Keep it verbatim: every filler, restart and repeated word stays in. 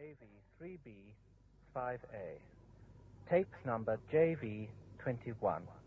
J V three B five A. Tape number J V twenty-one.